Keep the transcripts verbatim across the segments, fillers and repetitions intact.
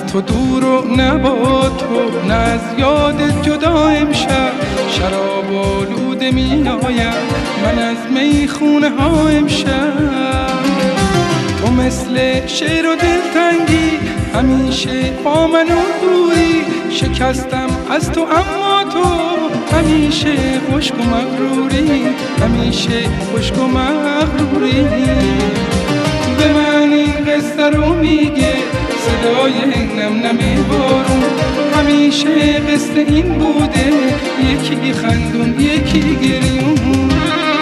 تو دور و نه با تو، نه از یاد جدا امشب شراب آلوده می آیم من از میخونه ها امشب. تو مثل شعر و دلتنگی همیشه با من روی، شکستم از تو اما تو همیشه خشک و مغروری، همیشه خشک و مغروری. به من این قصه رو میگه صدای نم نم بارون، همیشه قصه این بوده یکی خندون یکی گریون.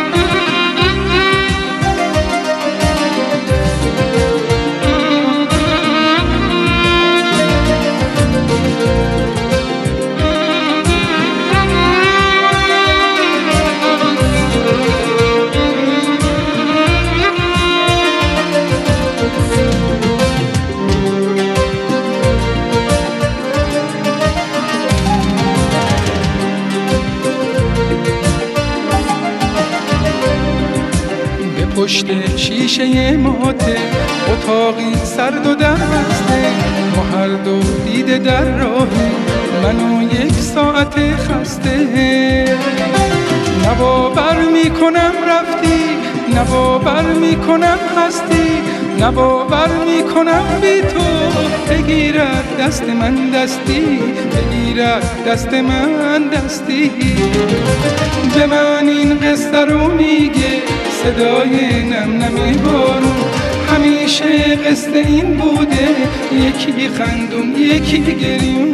پشت شیشه ماته اتاقی سرد و دربسته، ما هر دو دیده در راهی منو یک ساعت خسته. نه باور میکنم رفتی، نه باور میکنم هستی، نه باور میکنم بی تو بگیرد دست من دستی، بگیرد دست من دستی. به من این قصه رو میگه صدای نم نم بارون، همیشه قصه این بوده یکی خندون یکی گریون.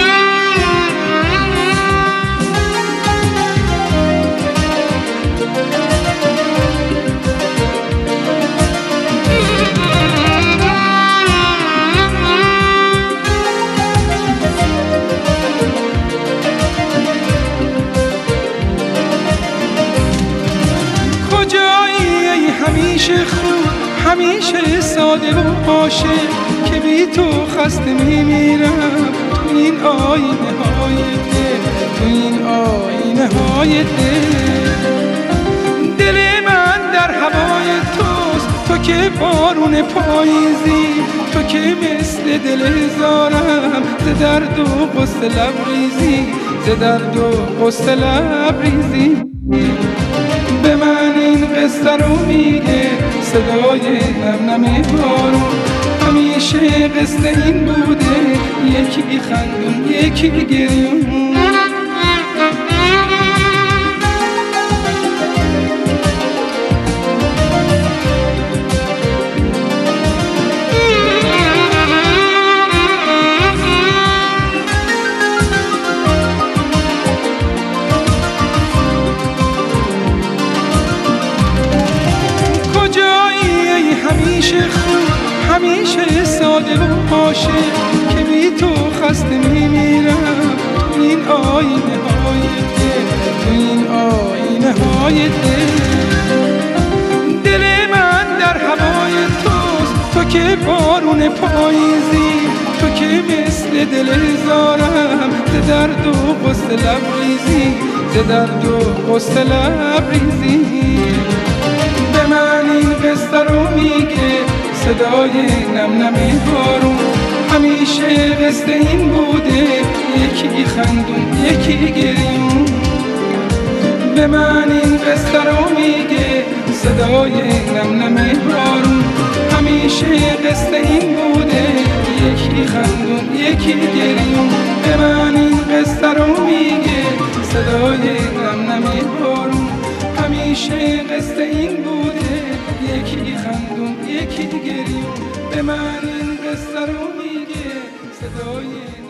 همیشه خوب، همیشه ساده و عاشق که بی تو خسته میمیرم تو این آینه های دل، تو این آینه های دل. دل من در هوای توست، تو که بارون پاییزی، تو که مثل دل هزارم ز درد و غصه لبریزی، ز درد و غصه لبریزی. به من این قصه رو میگه صدای نم نم بارون، همیشه قصه این بوده یکی خندون یکی گریون. همیشه خوب، همیشه ساده و عاشق که بی تو خسته میمیرم تو این آینه های دل، تو این آینه های دل. دل من در هوای توست، تو که بارون پاییزی، تو که مثل دل هزارم ز درد و غصه لبریزی، ز درد و غصه لبریزی. به من این قصه رو میگه صدای نم نم بارون، همیشه قصه این بوده یکی خندون یکی گریون. به من این قصه رو میگه صدای نم نم بارون، همیشه قصه این بوده یکی خندون یکی گریون. به من این قصه رو میگه صدای نم نم بارون، همیشه قصه این بوده یکی خندون یکی گریون. به من این قصه رو میگه صدای